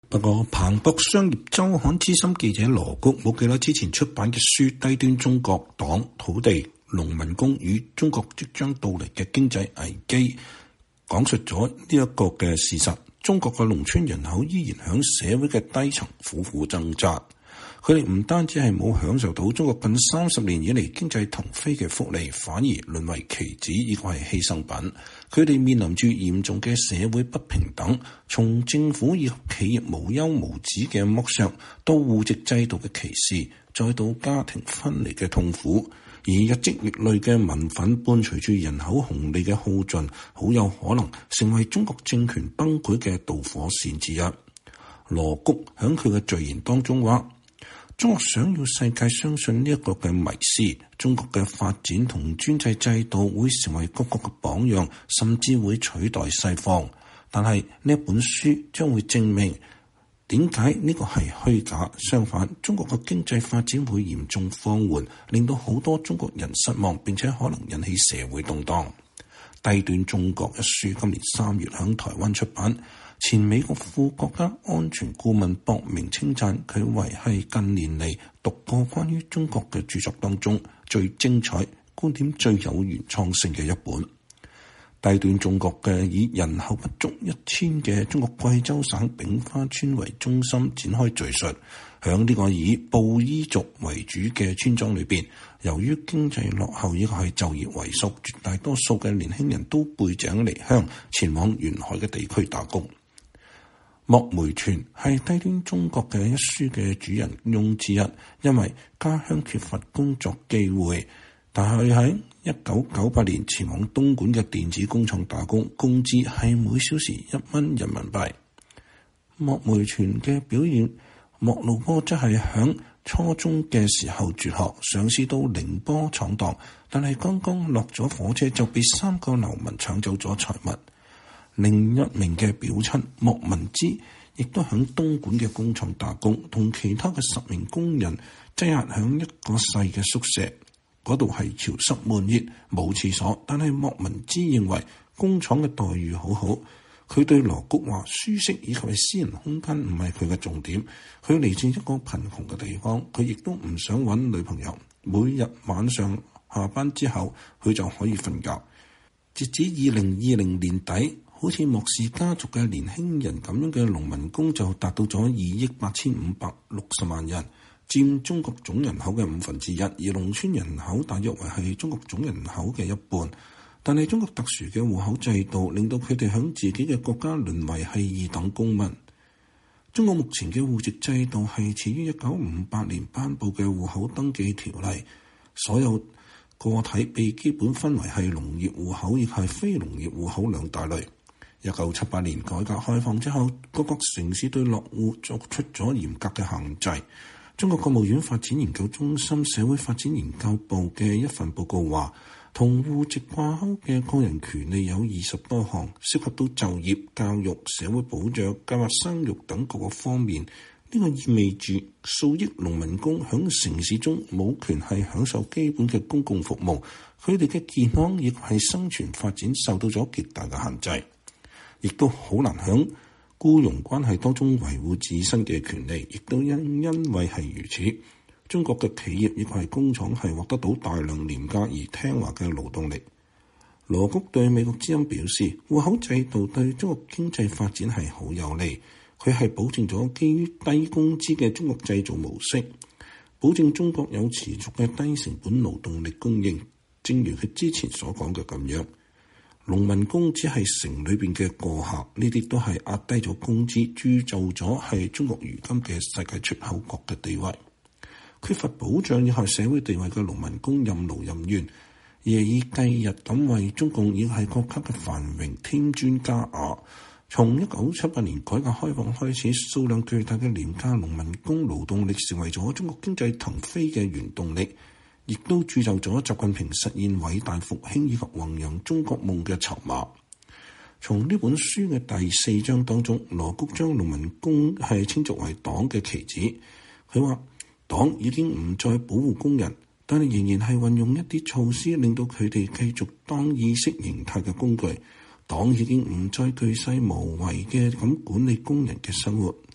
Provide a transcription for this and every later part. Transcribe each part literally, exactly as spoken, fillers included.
不過，彭博商業週刊資深記者羅谷冇幾耐之前出版嘅書《低端中國黨、土地、農民工與中國即將到嚟嘅經濟危機》，講述咗呢一個嘅事實。中國嘅農村人口依然響社會嘅低層苦苦掙扎，佢哋唔單止係冇享受到中國近三十年以嚟經濟騰飛嘅福利，反而淪為棋子，呢個係犧牲品。佢哋面臨住嚴重嘅社會不平等，從政府以及企業無休無止嘅剝削，到戶籍制度嘅歧視，再到家庭分離嘅痛苦，而日積月累嘅民憤伴隨住人口紅利嘅耗盡，好有可能成為中國政權崩潰嘅導火線之一。羅谷喺佢嘅序言當中話：中國想要世界相信呢一個嘅迷思，中國嘅發展同專制制度會成為各國嘅榜樣，甚至會取代西方。但係呢一本書將會證明點解呢個係虛假。相反，中國嘅經濟發展會嚴重放緩，令到好多中國人失望，並且可能引起社會動盪。低端中國一書今年三月響台灣出版。前美國副國家安全顧問博明稱讚佢為係近年嚟讀過關於中國嘅著作當中最精彩、觀點最有原創性嘅一本。低端中國嘅以人口不足一千嘅中國貴州省秉化村為中心展開敘述，響呢個以布依族為主嘅村莊裏邊，由於經濟落後，亦係就業萎縮，絕大多數嘅年輕人都背井離鄉，前往沿海嘅地區打工。莫梅全係低端中國嘅一書嘅主人翁之一，因為家鄉缺乏工作機會，但係喺一九九八年前往東莞嘅電子工廠打工，工資係每小時一蚊人民幣。莫梅全嘅表現，莫路波則係響初中嘅時候輟學，嘗試到寧波闖蕩，但係剛剛落咗火車就被三個流民搶走咗財物。另一名嘅表親莫文之亦都喺東莞嘅工廠打工，同其他嘅十名工人擠壓喺一個細嘅宿舍，嗰度係潮濕悶熱，冇廁所。但係莫文之認為工廠嘅待遇好好，佢對羅谷話舒適以及係私人空間唔係佢嘅重點。佢嚟自一個貧窮嘅地方，佢亦都唔想揾女朋友。每日晚上下班之後，佢就可以瞓覺。截至二零二零年底，好似莫氏家族嘅年輕人咁樣嘅農民工就達到咗二億八千五百六十萬人，佔中國總人口嘅五分之一，而農村人口大約為係中國總人口嘅一半。但係中國特殊嘅戶口制度令到佢哋響自己嘅國家淪為係二等公民。中國目前嘅戶籍制度係始於一九五八年頒布嘅戶口登記條例，所有個體被基本分為係農業戶口以及係非農業戶口兩大類。一九七八年改革開放之後，各個城市對落戶作出咗嚴格嘅限制。中國國務院發展研究中心社會發展研究部嘅一份報告話，同戶籍掛鈎嘅個人權利有二十多項，涉及到就業、教育、社會保障、計劃生育等各個方面。呢個意味住數億農民工響城市中冇權係享受基本嘅公共服務，佢哋嘅健康亦係生存發展受到咗極大嘅限制，亦都好難響僱傭關係當中維護自身嘅權利，亦都因因為係如此，中國嘅企業亦係工廠係獲得到大量廉價而聽話嘅勞動力。羅谷對美國之音表示，戶口制度對中國經濟發展係好有利，佢係保證咗基於低工資嘅中國製造模式，保證中國有持續嘅低成本勞動力供應。正如佢之前所講嘅咁樣，農民工只係城裏邊嘅過客，呢啲都係壓低咗工資，鑄造咗係中國如今嘅世界出口國嘅地位。缺乏保障以及社會地位嘅農民工任勞任怨，夜以繼日咁為中共以及係國家嘅繁榮添磚加瓦。從一九七八年改革開放開始，數量巨大嘅廉價農民工勞動力成為咗中國經濟騰飛嘅原動力，亦都鑄就咗習近平實現偉大復興以及弘揚中國夢嘅籌碼。從呢本書嘅第四章當中，羅谷將農民工係稱作為黨嘅棋子。佢話黨已經唔再保護工人，但係仍然係運用一啲措施令到佢哋繼續當意識形態嘅工具。黨已經唔再巨細無遺嘅咁管理工人嘅生活，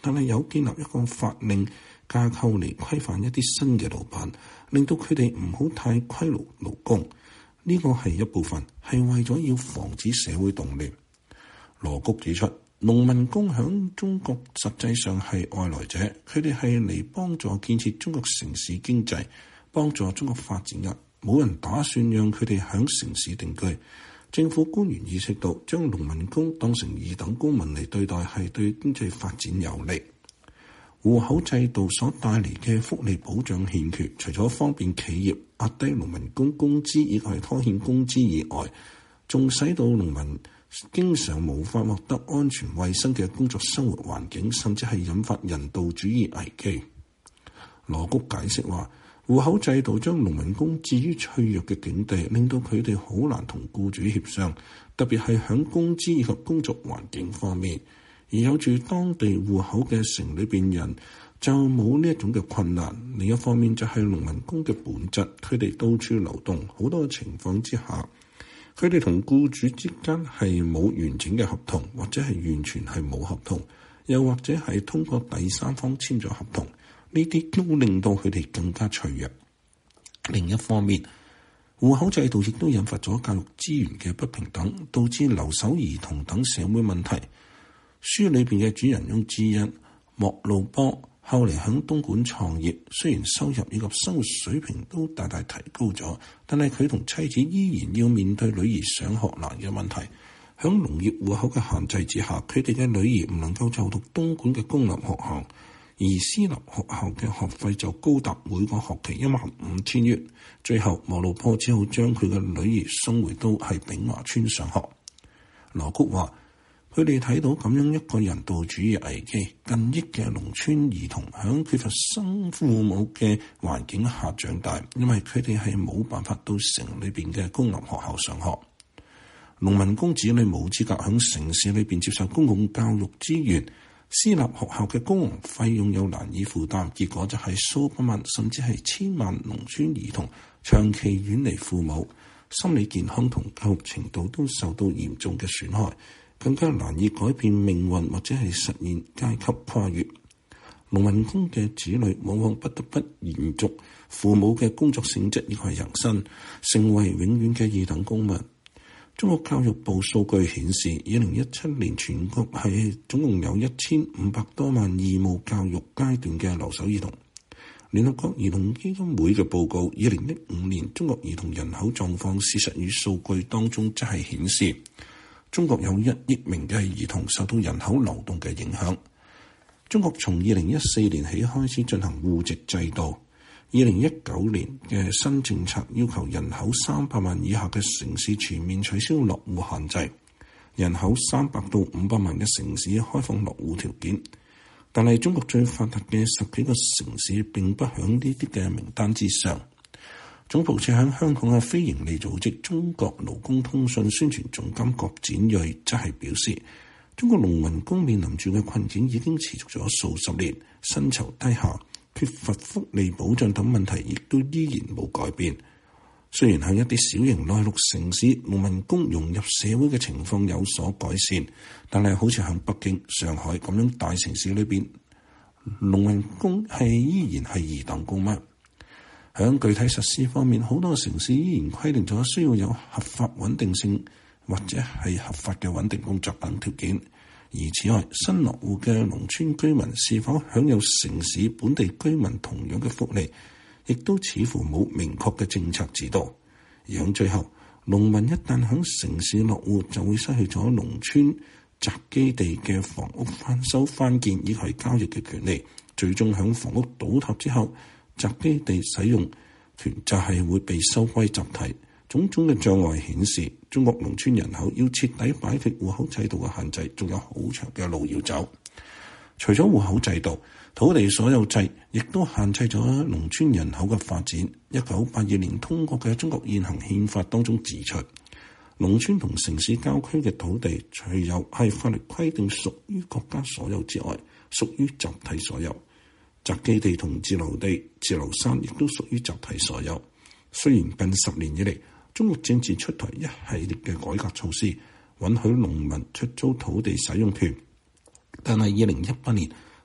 但係有建立一個法令架構嚟規範一啲新嘅老闆，令到佢哋唔好太虧勞勞工。呢、這個係一部分，係為咗要防止社會動亂。羅谷指出，農民工響中國實際上係外來者，佢哋係嚟幫助建設中國城市經濟，幫助中國發展嘅，冇人打算讓佢哋響城市定居。政府官員意識到，將農民工當成二等公民嚟對待係對經濟發展有利。戶口制度所帶嚟嘅福利保障欠缺，除咗方便企業壓低農民工工資以及拖欠工資以外，仲使到農民經常無法獲得安全衛生嘅工作生活環境，甚至係引發人道主義危機。羅谷解釋話，戶口制度將農民工置於脆弱嘅境地，令到佢哋好難同僱主協商，特別係響工資以及工作環境方面。而有住當地戶口嘅城裏邊人就冇呢一種嘅困難。另一方面就係農民工嘅本質，佢哋到處流動，好多情況之下，佢哋同僱主之間係冇完整嘅合同，或者係完全係冇合同，又或者係通過第三方簽咗合同，呢啲都令到佢哋更加脆弱。另一方面，戶口制度亦都引發咗教育資源嘅不平等，導致留守兒童等社會問題。書裏邊嘅主人翁之一莫路波後嚟響東莞創業，雖然收入以及生活水平都大大提高咗，但係佢同妻子依然要面對女兒上學難嘅問題。響農業戶口嘅限制之下，佢哋嘅女兒唔能夠就讀東莞嘅公立學校，而私立學校嘅學費就高達每個學期一萬五千元。最後莫路波只好將佢嘅女兒送回到係炳華村上學。羅谷話，佢哋睇到咁樣一個人道主義危機，近億嘅農村兒童喺缺乏生父母嘅環境下長大，因為佢哋係冇辦法到城裏邊嘅公立學校上學。農民工子女冇資格喺城市裏邊接受公共教育資源，私立學校嘅高昂費用又難以負擔，結果就係數百萬甚至係千萬農村兒童長期遠離父母，心理健康同教育程度都受到嚴重嘅損害，更加難以改變命運或者係實現階級跨越。農民工嘅子女往往不得不延續父母嘅工作性質以及人生，成為永遠嘅二等公民。中國教育部數據顯示，二零一七年全國係總共有一千五百多萬義務教育階段嘅留守兒童。聯合國兒童基金會嘅報告，二零一五年中國兒童人口狀況事實與數據當中，則係顯示中國有一億名嘅兒童受到人口流動嘅影響。中國從二零一四年起開始進行戶籍制度。二零一九年嘅新政策要求人口三百萬以下嘅城市全面取消落戶限制，人口三百到五百萬嘅城市開放落戶條件。但係中國最發達嘅十幾個城市並不響呢啲嘅名單之上。總部設喺香港嘅非營利組織中國勞工通訊宣傳總監郭展銳則係表示，中國農民工面臨住嘅困境已經持續咗數十年，薪酬低下、缺乏福利保障等問題亦都依然冇改變。雖然喺一啲小型內陸城市，農民工融入社會嘅情況有所改善，但係好似喺北京、上海咁樣大城市裏邊，農民工係依然係二等公民。喺具體實施方面，好多城市依然規定咗需要有合法穩定性或者係合法嘅穩定工作等條件。而此外，新落戶嘅農村居民是否享有城市本地居民同樣嘅福利，亦都似乎冇明確嘅政策指導。而喺最後，農民一旦喺城市落戶，就會失去咗農村宅基地嘅房屋翻修翻建以及交易嘅權利，最終喺房屋倒塌之後，宅基地使用權就係會被收歸集體。種種嘅障礙顯示，中國農村人口要徹底擺脫戶口制度嘅限制，仲有好長嘅路要走。除咗戶口制度，土地所有制亦都限制咗農村人口嘅發展。一九八二年通過嘅中國現行憲法當中指出，農村同城市郊區嘅土地，除有係法律規定屬於國家所有之外，屬於集體所有。宅基地同自留地、自留山亦都屬於集體所有。雖然近十年以嚟，中國政治出台一系列嘅改革措施，允許農民出租土地使用權，但係二零一八年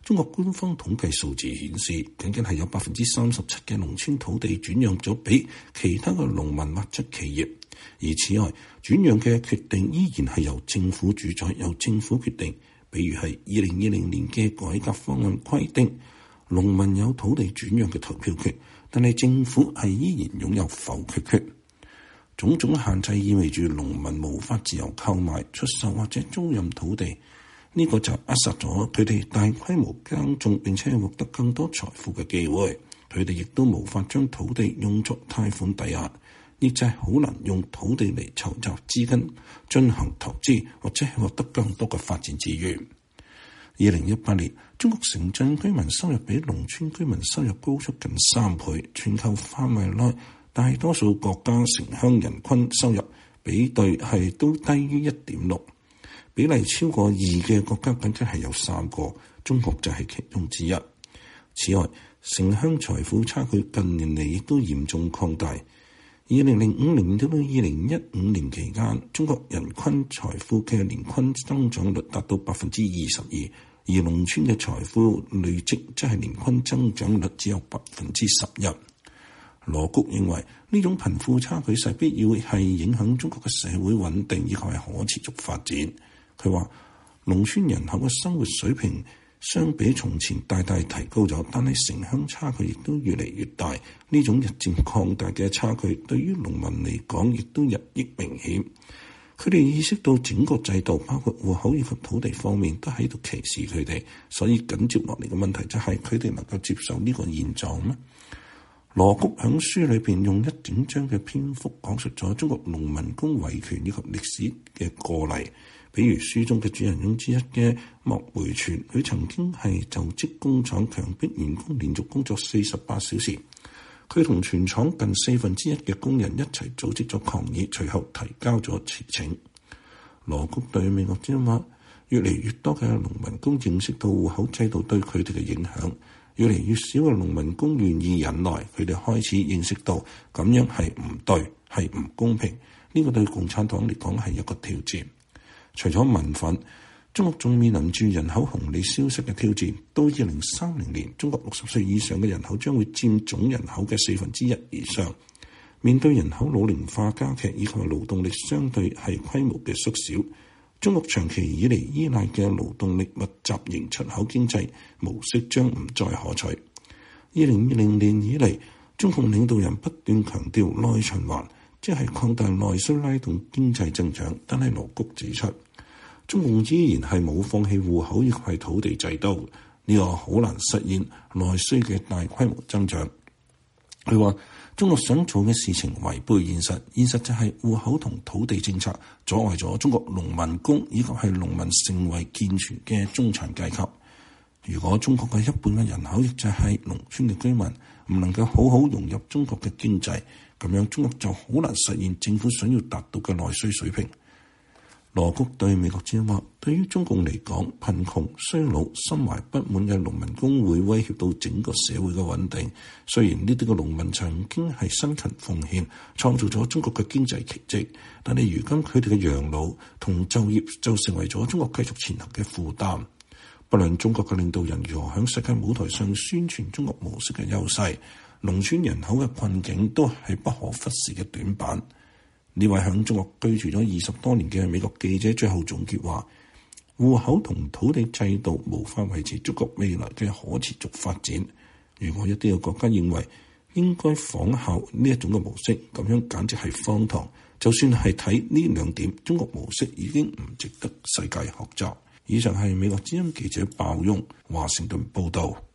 中國官方統計數字顯示，僅僅係有百分之三十七嘅農村土地轉讓咗俾其他嘅農民或者企業。而此外，轉讓嘅決定依然係由政府主宰，由政府決定。比如係二零二零年嘅改革方案規定，農民有土地轉讓嘅投票權，但係政府係依然擁有否決權。種種限制意味住農民無法自由購買、出售或者租賃土地，呢、這個就扼殺咗佢哋大規模耕種並且獲得更多財富嘅機會。佢哋亦都無法將土地用作貸款抵押，亦就係好難用土地嚟籌集資金進行投資或者係獲得更多嘅發展資源。二零一八年，中國城鎮居民收入比農村居民收入高出近三倍，全球範圍內大多數國家城鄉人均收入比對係都低於一點六，比例超過二嘅國家僅僅係有三個，中國就係其中之一。此外，城鄉財富差距近年嚟亦都嚴重擴大。二零零五年到到二零一五年期間，中國人均財富嘅年均增長率達到百分之二十二，而農村嘅財富累積即係年均增長率只有百分之十一。羅谷認為呢種貧富差距勢必要係影響中國嘅社會穩定以及係可持續發展。佢話農村人口嘅生活水平相比從前大大提高咗，但係城鄉差距亦都越嚟越大。呢種日漸擴大嘅差距對於農民嚟講亦都日益明顯。佢哋意識到整個制度包括戶口以及土地方面都喺度歧視佢哋，所以緊接落嚟嘅問題就係佢哋能夠接受呢個現狀咩？羅谷喺書裏邊用一整章嘅篇幅講述咗中國農民工維權以及歷史嘅個例，比如書中嘅主人翁之一嘅莫梅全，佢曾經係就職工廠強迫員工連續工作四十八小時，佢同全廠近四分之一嘅工人一齊組織咗抗議，隨後提交咗辭呈。羅谷對美國之音話，越嚟越多嘅農民工認識到戶口制度對佢哋嘅影響。越嚟越少嘅農民工願意忍耐，佢哋開始認識到咁樣係唔對，係唔公平。呢個對共產黨嚟講係一個挑戰。除咗民憤，中國仲面臨住人口紅利消失嘅挑戰。到二零三零年，中國六十歲以上嘅人口將會佔總人口嘅四分之一以上。面對人口老齡化加劇以及勞動力相對係規模嘅縮小，中國長期以嚟依賴嘅勞動力密集型出口經濟模式將唔再可取。二零二零年以嚟，中共領導人不斷強調內循環，即係擴大內需拉動經濟增長。但係羅谷指出，中共依然係冇放棄戶口以及係土地制度，呢個好難實現內需嘅大規模增長。佢話，中國想做嘅事情違背現實，現實就係戶口同土地政策阻礙咗中國農民工以及係農民成為健全嘅中產階級。如果中國嘅一半嘅人口亦就係農村嘅居民，唔能夠好好融入中國嘅經濟，咁樣中國就好難實現政府想要達到嘅內需水平。羅谷對美國之音話，對於中共嚟講，貧窮、衰老、心懷不滿嘅農民工會威脅到整個社會嘅穩定。雖然呢啲嘅農民曾經係辛勤奉獻，創造咗中國嘅經濟奇蹟，但係如今佢哋嘅養老同就業就成為咗中國繼續前行嘅負擔。不論中國嘅領導人如何喺世界舞台上宣傳中國模式嘅優勢，農村人口嘅困境都係不可忽視嘅短板。呢位喺中國居住咗二十多年嘅美國記者最後總結話，戶口同土地制度無法維持中國未來嘅可持續發展。如果一啲嘅國家認為應該仿效呢一種嘅模式，咁樣簡直係荒唐。就算係睇呢兩點，中國模式已經唔值得世界學習。以上係美國之音記者鮑雍華盛頓報道。